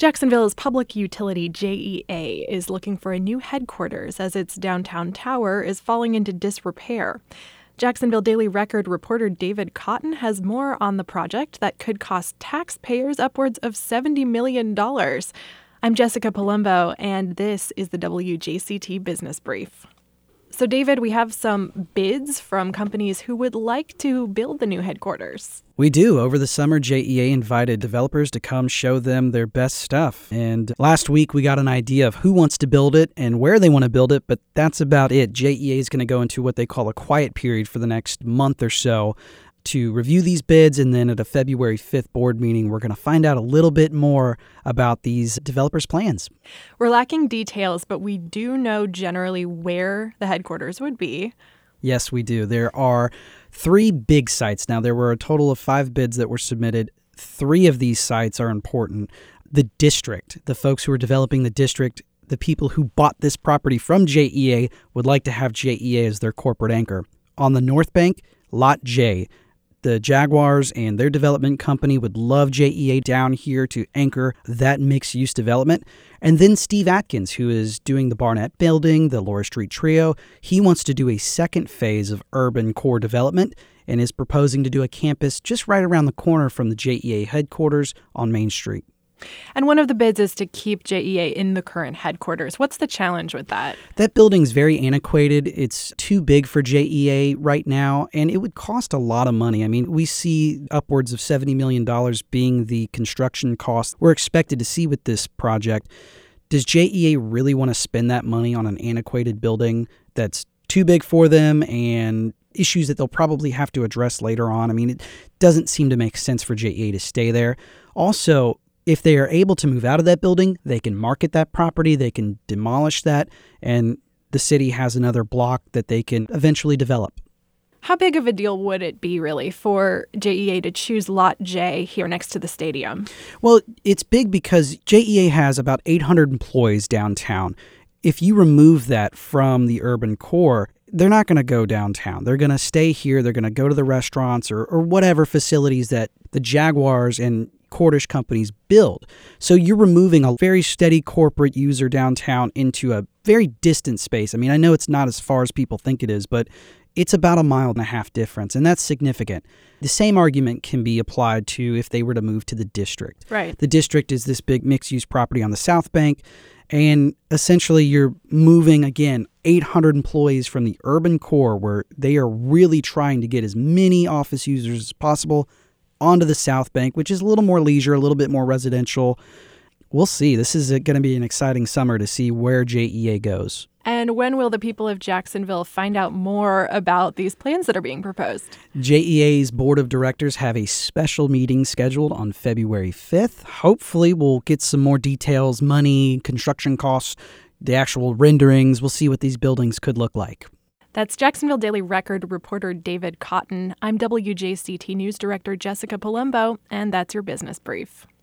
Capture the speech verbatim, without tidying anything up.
Jacksonville's public utility J E A is looking for a new headquarters as its downtown tower is falling into disrepair. Jacksonville Daily Record reporter David Cotton has more on the project that could cost taxpayers upwards of seventy million dollars. I'm Jessica Palumbo, and this is the W J C T Business Brief. So, David, we have some bids from companies who would like to build the new headquarters. We do. Over the summer, J E A invited developers to come show them their best stuff. And last week, we got an idea of who wants to build it and where they want to build it, but that's about it. J E A is going to go into what they call a quiet period for the next month or so to review these bids, and then at a February fifth board meeting, we're going to find out a little bit more about these developers' plans. We're lacking details, but we do know generally where the headquarters would be. Yes, we do. There are three big sites. Now, there were a total of five bids that were submitted. Three of these sites are important. The district, the folks who are developing the district, the people who bought this property from J E A would like to have J E A as their corporate anchor. On the North Bank, Lot J. The Jaguars and their development company would love J E A down here to anchor that mixed-use development. And then Steve Atkins, who is doing the Barnett Building, the Laura Street Trio, he wants to do a second phase of urban core development and is proposing to do a campus just right around the corner from the J E A headquarters on Main Street. And one of the bids is to keep J E A in the current headquarters. What's the challenge with that? That building's very antiquated. It's too big for J E A right now, and it would cost a lot of money. I mean, we see upwards of seventy million dollars being the construction cost we're expected to see with this project. Does J E A really want to spend that money on an antiquated building that's too big for them and issues that they'll probably have to address later on? I mean, it doesn't seem to make sense for J E A to stay there. Also, if they are able to move out of that building, they can market that property, they can demolish that, and the city has another block that they can eventually develop. How big of a deal would it be, really, for J E A to choose Lot J here next to the stadium? Well, it's big because J E A has about eight hundred employees downtown. If you remove that from the urban core, they're not going to go downtown. They're going to stay here. They're going to go to the restaurants or, or whatever facilities that the Jaguars and Cordish companies build. So you're removing a very steady corporate user downtown into a very distant space. I mean, I know it's not as far as people think it is, but it's about a mile and a half difference, and that's significant. The same argument can be applied to if they were to move to the district. Right. The district is this big mixed-use property on the South Bank, and essentially you're moving, again, eight hundred employees from the urban core where they are really trying to get as many office users as possible onto the South Bank, which is a little more leisure, a little bit more residential. We'll see. This is going to be an exciting summer to see where J E A goes. And when will the people of Jacksonville find out more about these plans that are being proposed? J E A's board of directors have a special meeting scheduled on February fifth. Hopefully we'll get some more details, money, construction costs, the actual renderings. We'll see what these buildings could look like. That's Jacksonville Daily Record reporter David Cotton. I'm W J C T News Director Jessica Palumbo, and that's your Business Brief.